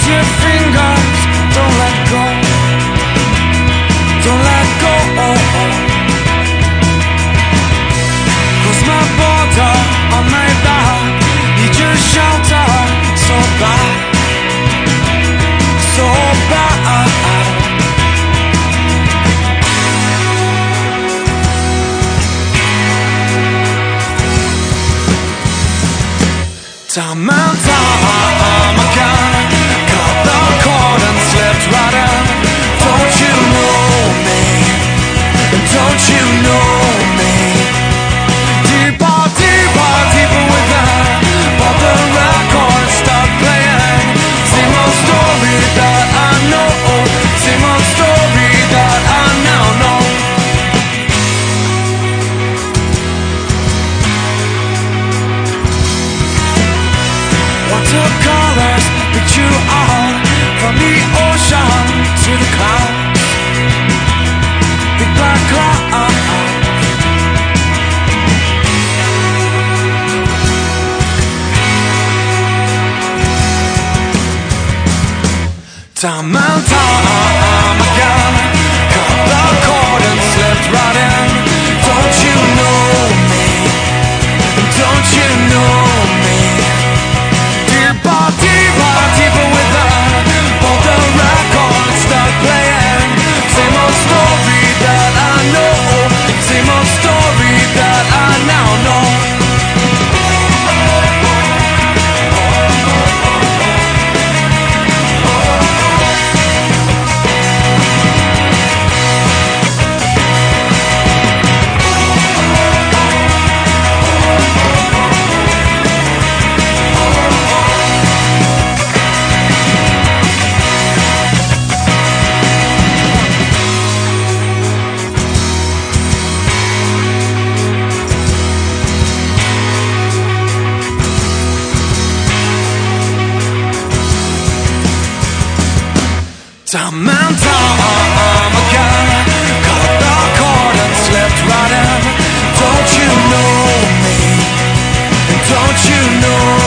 your fingers, don't let go. Don't let go. Cross my border on my back, need your shelter so bad, so bad. Time and time again, cut the cord and slipped right in. Don't you know me? Don't you know me? Deeper, deeper, deeper within, but the record stopped playing. Same old story that I know, same old story that I now know. Watercolors picked you out from the ocean to the clouds. Big black clouds. Time and time again, cut the cord and slipped right in. Don't you know me? Don't you know me? Deeper, deeper, deeper within, but the records start playing. Same old story that I know, same old story that I now know. Time and time again, cut the cord and slipped right in. Don't you know me? Don't you know